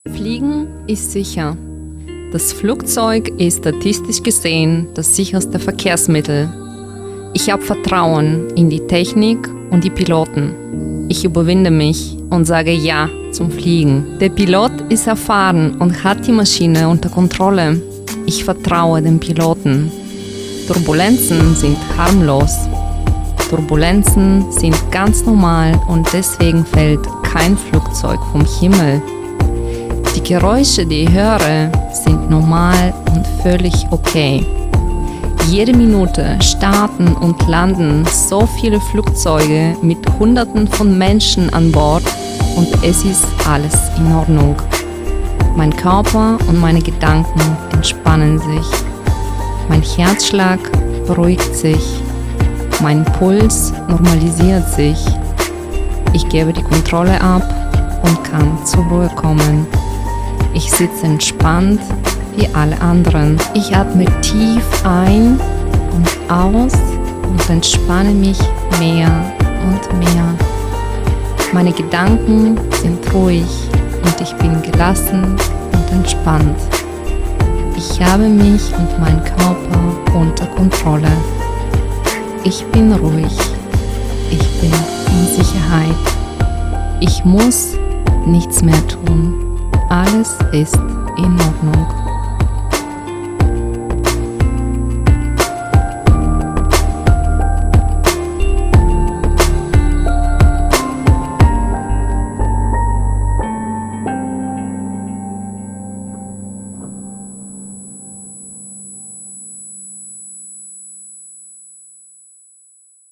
Fliegen ist sicher. Das Flugzeug ist statistisch gesehen das sicherste Verkehrsmittel. Ich habe Vertrauen in die Technik und die Piloten. Ich überwinde mich und sage Ja zum Fliegen. Der Pilot ist erfahren und hat die Maschine unter Kontrolle. Ich vertraue dem Piloten. Turbulenzen sind harmlos. Turbulenzen sind ganz normal und deswegen fällt kein Flugzeug vom Himmel. Die Geräusche, die ich höre, sind normal und völlig okay. Jede Minute starten und landen so viele Flugzeuge mit Hunderten von Menschen an Bord und es ist alles in Ordnung. Mein Körper und meine Gedanken entspannen sich. Mein Herzschlag beruhigt sich. Mein Puls normalisiert sich. Ich gebe die Kontrolle ab und kann zur Ruhe kommen. Ich sitze entspannt wie alle anderen. Ich atme tief ein und aus und entspanne mich mehr und mehr. Meine Gedanken sind ruhig und ich bin gelassen und entspannt. Ich habe mich und meinen Körper unter Kontrolle. Ich bin ruhig. Ich bin in Sicherheit. Ich muss nichts mehr tun. Alles ist in Ordnung.